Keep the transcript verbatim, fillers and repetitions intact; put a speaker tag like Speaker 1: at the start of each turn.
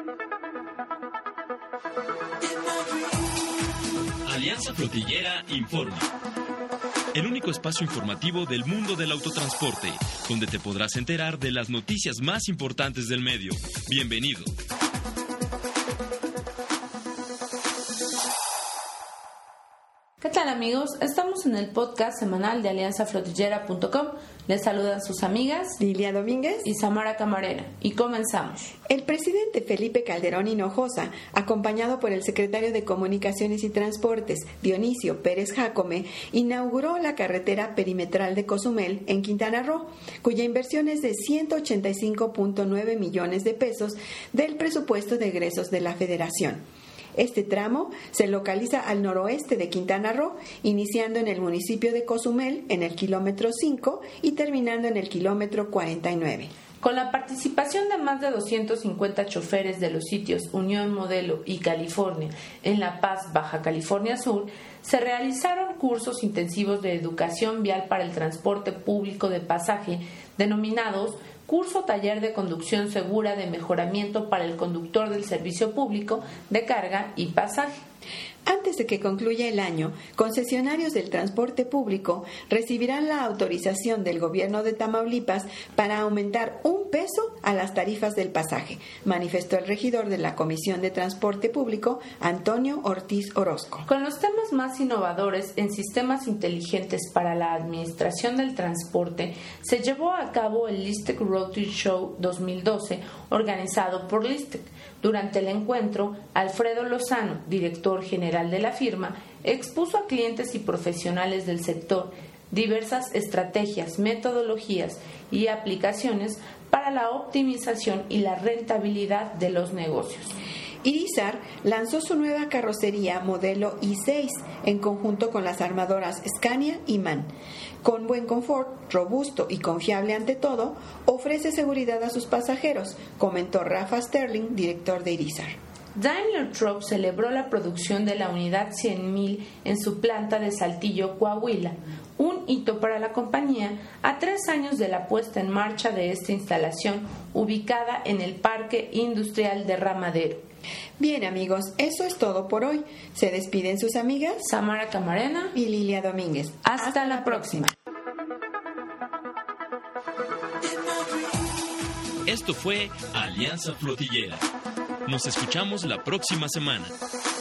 Speaker 1: Alianza Flotillera informa. El único espacio informativo del mundo del autotransporte, donde te podrás enterar de las noticias más importantes del medio. Bienvenido.
Speaker 2: ¿Qué tal, amigos? Estamos en el podcast semanal de alianza flotillera punto com. Les saludan sus amigas
Speaker 3: Lilia Domínguez
Speaker 2: y Samara Camarena. Y comenzamos.
Speaker 3: El presidente Felipe Calderón Hinojosa, acompañado por el secretario de Comunicaciones y Transportes, Dionisio Pérez Jácome, inauguró la carretera perimetral de Cozumel en Quintana Roo, cuya inversión es de ciento ochenta y cinco punto nueve millones de pesos del presupuesto de egresos de la Federación. Este tramo se localiza al noroeste de Quintana Roo, iniciando en el municipio de Cozumel en el kilómetro cinco y terminando en el kilómetro cuarenta y nueve.
Speaker 2: Con la participación de más de doscientos cincuenta choferes de los sitios Unión Modelo y California en La Paz, Baja California Sur, se realizaron cursos intensivos de educación vial para el transporte público de pasaje, denominados Curso Taller de Conducción Segura de Mejoramiento para el Conductor del Servicio Público de Carga y Pasaje.
Speaker 3: Antes de que concluya el año, concesionarios del transporte público recibirán la autorización del gobierno de Tamaulipas para aumentar un peso a las tarifas del pasaje, manifestó el regidor de la Comisión de Transporte Público, Antonio Ortiz Orozco.
Speaker 2: Con los temas más innovadores en sistemas inteligentes para la administración del transporte, se llevó a cabo el LISTEC Road Trip Show dos mil doce, organizado por LISTEC. Durante el encuentro, Alfredo Lozano, director general de la firma, expuso a clientes y profesionales del sector diversas estrategias, metodologías y aplicaciones para la optimización y la rentabilidad de los negocios.
Speaker 3: Irizar lanzó su nueva carrocería modelo i seis en conjunto con las armadoras Scania y MAN. Con buen confort, robusto y confiable ante todo, ofrece seguridad a sus pasajeros, comentó Rafa Sterling, director de Irizar.
Speaker 2: Daimler Truck celebró la producción de la unidad cien mil en su planta de Saltillo, Coahuila, un hito para la compañía a tres años de la puesta en marcha de esta instalación ubicada en el Parque Industrial de Ramadero.
Speaker 3: Bien, amigos, eso es todo por hoy. Se despiden sus amigas
Speaker 2: Samara Camarena
Speaker 3: y Lilia Domínguez.
Speaker 2: Hasta, Hasta la próxima.
Speaker 1: Esto fue Alianza Flotillera. Nos escuchamos la próxima semana.